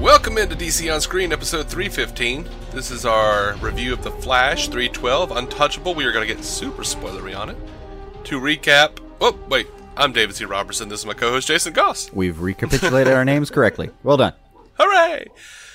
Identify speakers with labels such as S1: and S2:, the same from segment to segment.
S1: Welcome into DC On Screen, episode 315. This is our review of The Flash 312, Untouchable. We are going to get super spoilery on it. To recap... Oh, wait. I'm David C. Robertson. This is my co-host, Jason Goss.
S2: We've recapitulated our names correctly. Well done.
S1: Hooray!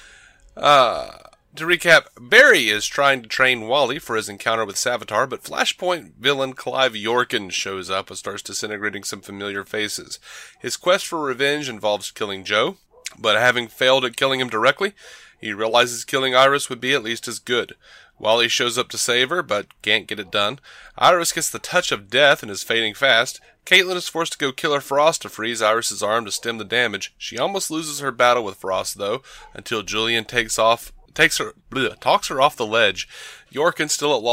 S1: To recap, Barry is trying to train Wally for his encounter with Savitar, but Flashpoint villain Clive Yorkin shows up and starts disintegrating some familiar faces. His quest for revenge involves killing Joe, but having failed at killing him directly, he realizes killing Iris would be at least as good. Wally shows up to save her, but can't get it done. Iris gets the touch of death and is fading fast. Caitlin is forced to go Killer Frost to freeze Iris' arm to stem the damage. She almost loses her battle with Frost, though, until Julian talks her off the ledge. Yorkin's still at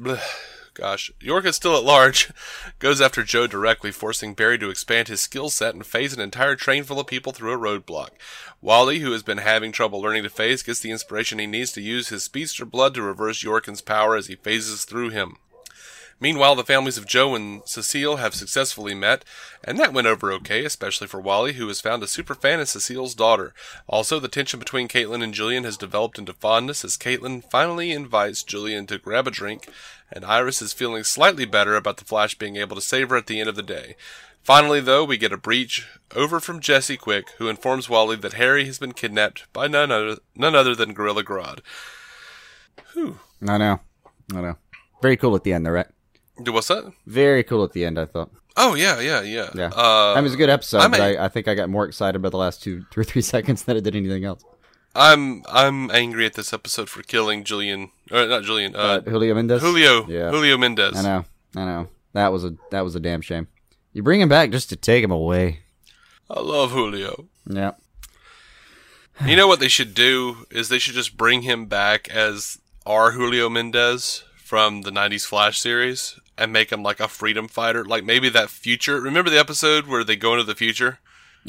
S1: large, goes after Joe directly, forcing Barry to expand his skill set and phase an entire train full of people through a roadblock. Wally, who has been having trouble learning to phase, gets the inspiration he needs to use his speedster blood to reverse Yorkin's power as he phases through him. Meanwhile, the families of Joe and Cecile have successfully met, and that went over okay, especially for Wally, who has found a superfan in Cecile's daughter. Also, the tension between Caitlin and Julian has developed into fondness as Caitlin finally invites Julian to grab a drink, and Iris is feeling slightly better about the Flash being able to save her at the end of the day. Finally, though, we get a breach over from Jesse Quick, who informs Wally that Harry has been kidnapped by none other than Gorilla Grodd. Whew.
S2: I know. Very cool at the end, though, right?
S1: What's that?
S2: Very cool at the end, I thought.
S1: Oh, yeah.
S2: It was a good episode, but I think I got more excited about the last 2 or 3 seconds than I did anything else.
S1: I'm angry at this episode for killing Julian, or not Julian.
S2: Julio Mendez.
S1: Julio Mendez.
S2: I know. That was a damn shame. You bring him back just to take him away.
S1: I love Julio.
S2: Yeah.
S1: You know what they should do is they should just bring him back as our Julio Mendez from the 90s Flash series and make him like a freedom fighter. Like maybe that future. Remember the episode where they go into the future?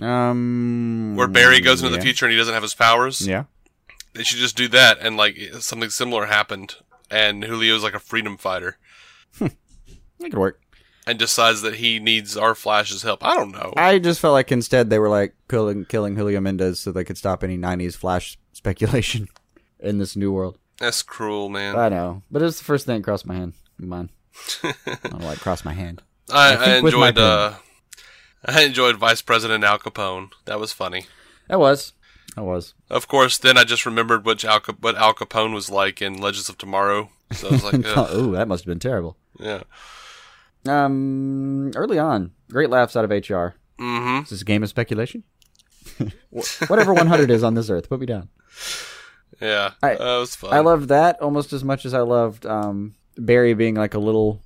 S1: Where Barry goes into the future and he doesn't have his powers?
S2: Yeah.
S1: They should just do that and like something similar happened and Julio's like a freedom fighter.
S2: That could work.
S1: And decides that he needs our Flash's help. I don't know.
S2: I just felt like instead they were like killing Julio Mendez so they could stop any 90s Flash speculation in this new world.
S1: That's cruel, man.
S2: I know. But it was the first thing that crossed my mind. I don't like cross my hand.
S1: I enjoyed Vice President Al Capone. That was funny.
S2: That was.
S1: Of course, then I just remembered what Al Capone was like in Legends of Tomorrow. So I was like,
S2: oh, that must have been terrible.
S1: Yeah.
S2: Early on, great laughs out of HR.
S1: Mm-hmm.
S2: Is this a game of speculation? Whatever 100 is on this earth, put me down.
S1: Yeah, that was fun.
S2: I loved that almost as much as I loved Barry being like a little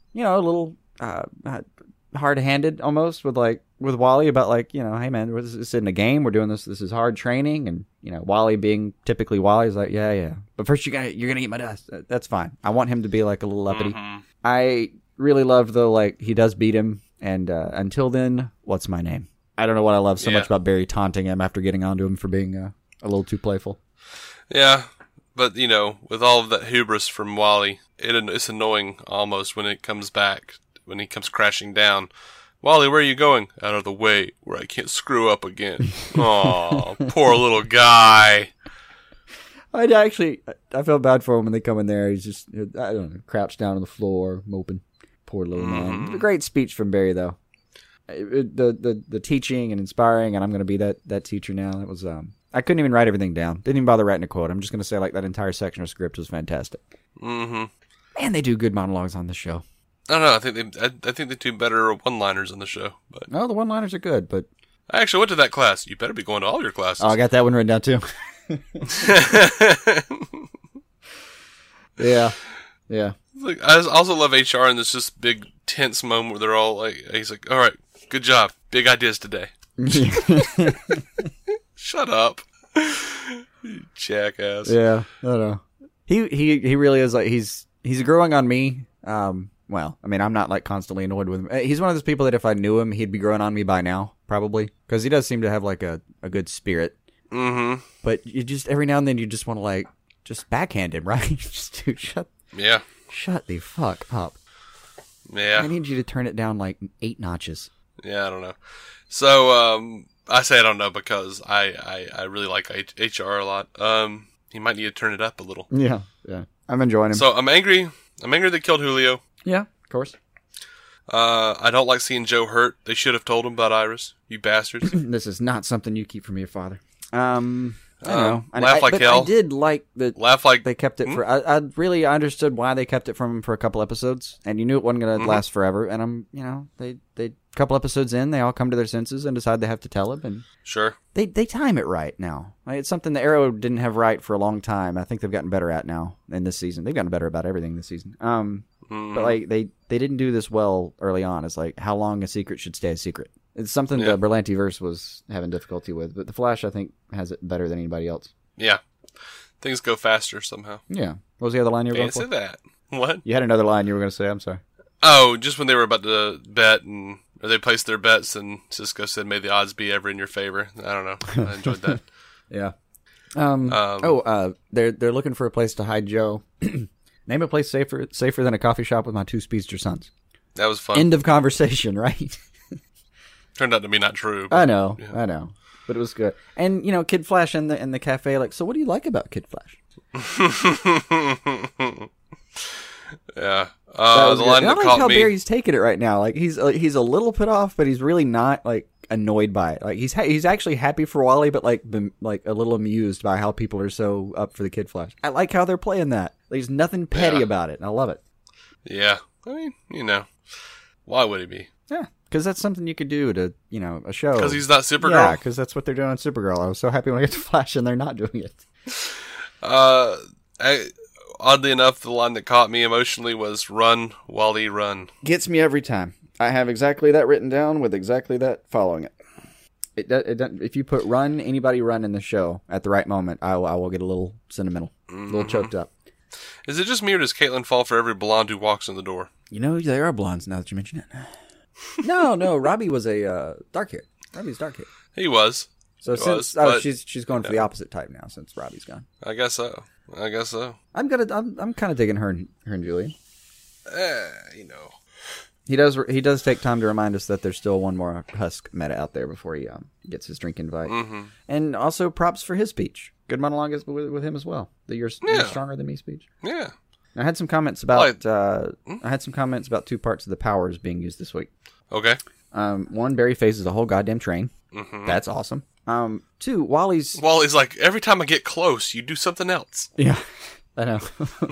S2: hard-handed almost with Wally about like, hey man, this isn't a game. We're doing this. This is hard training, and Wally being typically Wally is like, yeah. But first you're gonna eat my dust. That's fine. I want him to be like a little uppity.
S1: Mm-hmm.
S2: I really loved though, like he does beat him, and until then, what's my name? I don't know what I love so much about Barry taunting him after getting onto him for being a little too playful.
S1: Yeah, but with all of that hubris from Wally, it's annoying almost when it comes back, when he comes crashing down. Wally, where are you going? Out of the way, where I can't screw up again. Aw, poor little guy.
S2: I felt bad for him when they come in there. He's just, I don't know, crouched down on the floor, moping. Poor little man. A great speech from Barry, though. The teaching and inspiring, and I'm going to be that teacher now. It was I couldn't even write everything down. Didn't even bother writing a quote. I'm just going to say like that entire section of script was fantastic.
S1: Mm-hmm.
S2: Man, they do good monologues on this show.
S1: I don't know. I think they do better one-liners on the show. But
S2: no, the one-liners are good, but
S1: I actually went to that class. You better be going to all your classes.
S2: Oh, I got that one written down too. Yeah.
S1: Like, I also love HR, and there's this big tense moment where they're all like, he's like, all right, good job. Big ideas today. Shut up. You jackass.
S2: Yeah, I don't know. He really is like, he's growing on me. Well, I mean, I'm not like constantly annoyed with him. He's one of those people that if I knew him, he'd be growing on me by now, probably. Because he does seem to have like a good spirit.
S1: Mm-hmm.
S2: But you just, every now and then you just want to like, just backhand him, right? Just, dude, shut the fuck up.
S1: Yeah.
S2: I need you to turn it down like 8 notches.
S1: Yeah, I don't know. So, I say I don't know because I really like HR a lot. He might need to turn it up a little.
S2: Yeah. I'm enjoying him.
S1: So I'm angry. I'm angry they killed Julio.
S2: Yeah, of course.
S1: I don't like seeing Joe hurt. They should have told him about Iris. You bastards.
S2: This is not something you keep from your father. I don't know.
S1: Laugh like hell.
S2: I did like that.
S1: Laugh like
S2: they kept it for. I really understood why they kept it from him for a couple episodes, and you knew it wasn't going to last forever. And they couple episodes in, they all come to their senses and decide they have to tell him. And
S1: sure,
S2: they time it right now. Like, it's something the Arrow didn't have right for a long time. I think they've gotten better at now in this season. They've gotten better about everything this season. But like they didn't do this well early on. It's like how long a secret should stay a secret. It's something the Berlanti verse was having difficulty with, but the Flash I think has it better than anybody else.
S1: Yeah, things go faster somehow.
S2: Yeah. What was the other line you were going for?
S1: Say that. What?
S2: You had another line you were going to say. I'm sorry.
S1: Oh, just when they were about to bet or they placed their bets, and Cisco said, "May the odds be ever in your favor." I don't know. I enjoyed that.
S2: Yeah. They're looking for a place to hide Joe. Name a place safer than a coffee shop with my two speedster sons.
S1: That was fun.
S2: End of conversation, right?
S1: Turned out to be not true.
S2: I know, but it was good. And Kid Flash in the cafe, like, so what do you like about Kid Flash?
S1: Yeah, the line that
S2: I like
S1: caught
S2: how
S1: me.
S2: Barry's taking it right now. Like he's a little put off, but he's really not like annoyed by it. Like he's actually happy for Wally, but like a little amused by how people are so up for the Kid Flash. I like how they're playing that. There's nothing petty about it, and I love it.
S1: Yeah, I mean, why would he be?
S2: Yeah, because that's something you could do to a show.
S1: Because he's not Supergirl.
S2: Yeah, because that's what they're doing on Supergirl. I was so happy when I get to Flash, and they're not doing it.
S1: Oddly enough, the line that caught me emotionally was "Run, Wally, run."
S2: Gets me every time. I have exactly that written down with exactly that following it. If you put "run," anybody run in the show at the right moment, I will get a little sentimental, a little choked up.
S1: Is it just me, or does Caitlin fall for every blonde who walks in the door?
S2: There are blondes now that you mention it. No, Robbie was a dark hair. Robbie's dark hair.
S1: He was.
S2: So she's going for the opposite type now since Robbie's gone.
S1: I guess so.
S2: I'm kind of digging her and Julian. He does take time to remind us that there's still one more Husk meta out there before he gets his drink invite. Mm-hmm. And also props for his speech. Good monologue with him as well. The you're stronger than me speech.
S1: Yeah.
S2: I had some comments about two parts of the powers being used this week.
S1: Okay.
S2: One, Barry phases a whole goddamn train. Mm-hmm. That's awesome. Two, Wally's
S1: like, every time I get close, you do something else.
S2: Yeah, I know.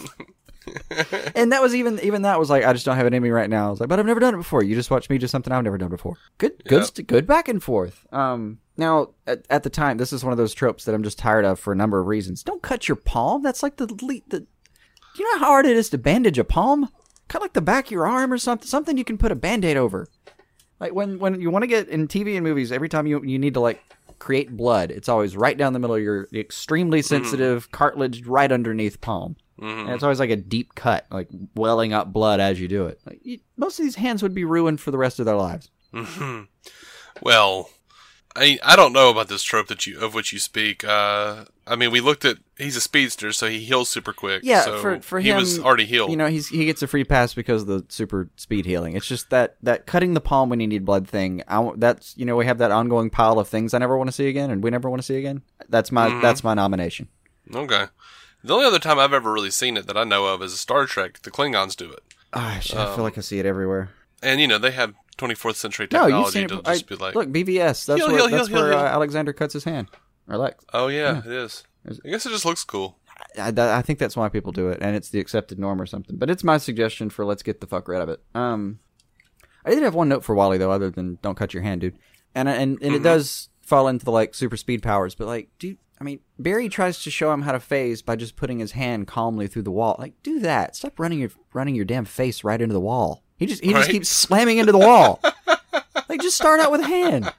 S2: And that was even that was like, I just don't have it in me right now. I was like, but I've never done it before. You just watched me do something I've never done before. Good back and forth. Now at the time, this is one of those tropes that I'm just tired of for a number of reasons. Don't cut your palm. That's like do you know how hard it is to bandage a palm? Cut like the back of your arm or something you can put a Band-Aid over. Like when you want to get in TV and movies, every time you need to like create blood, it's always right down the middle of your extremely sensitive cartilage right underneath palm. Mm-hmm. And it's always like a deep cut, like welling up blood as you do it. Like, most of these hands would be ruined for the rest of their lives.
S1: Mm-hmm. Well, I don't know about this trope of which you speak. I mean, we looked at, he's a speedster, so he heals super quick.
S2: Yeah,
S1: so
S2: for
S1: he
S2: him,
S1: was already healed.
S2: He gets a free pass because of the super speed healing. It's just that cutting the palm when you need blood thing. That's we have that ongoing pile of things I never want to see again, and we never want to see again. That's my nomination.
S1: Okay. The only other time I've ever really seen it that I know of is Star Trek. The Klingons do it.
S2: I feel like I see it everywhere.
S1: And they have 24th century technology.
S2: No, you've seen it.
S1: Just be like,
S2: look, BVS. That's where Alexander cuts his hand. Or Lex.
S1: Oh yeah, it is. I guess it just looks cool.
S2: I think that's why people do it, and it's the accepted norm or something. But it's my suggestion for let's get the fuck rid of it. I did have one note for Wally though, other than don't cut your hand, dude. And it does fall into the like super speed powers, but like, dude. I mean, Barry tries to show him how to phase by just putting his hand calmly through the wall. Like, do that. Stop running your damn face right into the wall. He just keeps slamming into the wall. Like, just start out with a hand.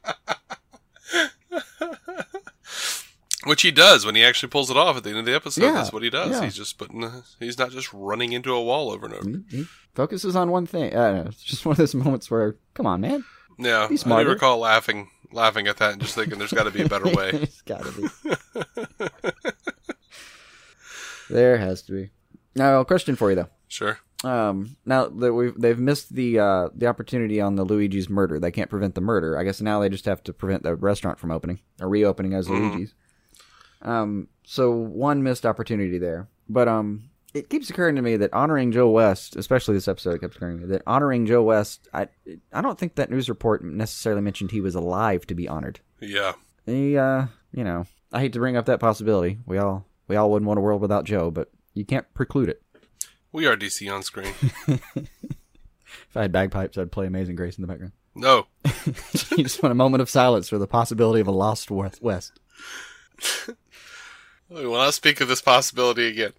S1: Which he does when he actually pulls it off at the end of the episode.
S2: Yeah,
S1: That's what he does.
S2: Yeah.
S1: He's just he's not just running into a wall over and over.
S2: He focuses on one thing. I don't know. It's just one of those moments where, come on, man.
S1: Yeah,
S2: be smarter.
S1: I do recall laughing at that and just thinking there's got to be a better way.
S2: There's got to be. There has to be. Now, question for you, though.
S1: Sure.
S2: Now that they've missed the opportunity on the Luigi's murder. They can't prevent the murder. I guess now they just have to prevent the restaurant from opening or reopening as Luigi's. So one missed opportunity there. But it keeps occurring to me that honoring Joe West, especially this episode, kept occurring to me that honoring Joe West. I don't think that news report necessarily mentioned he was alive to be honored.
S1: Yeah.
S2: He, you know, I hate to bring up that possibility. We all wouldn't want a world without Joe, but you can't preclude it.
S1: We are DC on screen.
S2: If I had bagpipes, I'd play Amazing Grace in the background.
S1: No.
S2: You just want a moment of silence for the possibility of a lost West.
S1: We will not speak of this possibility again.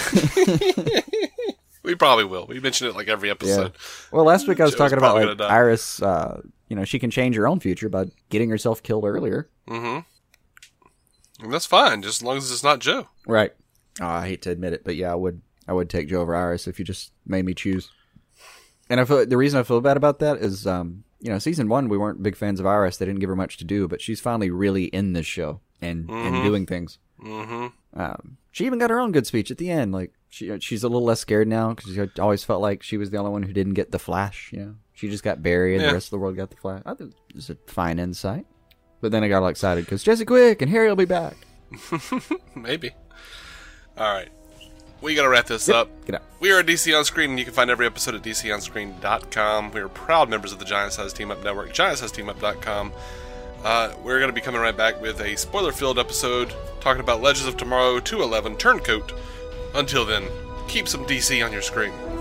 S1: We probably will. We mention it like every episode.
S2: Yeah. Well, last week I was
S1: Joe's
S2: talking about
S1: probably
S2: like
S1: gonna die.
S2: Iris, she can change her own future by getting herself killed earlier.
S1: Mm-hmm. And that's fine, just as long as it's not Joe.
S2: Right. Oh, I hate to admit it, but yeah, I would take Joe over Iris if you just made me choose. And I feel the reason I feel bad about that is, season 1 we weren't big fans of Iris. They didn't give her much to do, but she's finally really in this show and doing things. Mm-hmm. She even got her own good speech at the end. Like she's a little less scared now because she always felt like she was the only one who didn't get the Flash. You know, she just got Barry, and the rest of the world got the Flash. I think it's a fine insight. But then I got all excited because Jesse Quick and Harry will be back.
S1: Maybe. All right. We got to wrap this up.
S2: Get out.
S1: We are DC On Screen, and you can find every episode at DCOnScreen.com. We are proud members of the Giant Size Team Up Network, GiantSizeTeamUp.com. We're going to be coming right back with a spoiler-filled episode talking about Legends of Tomorrow 211 Turncoat. Until then, keep some DC on your screen.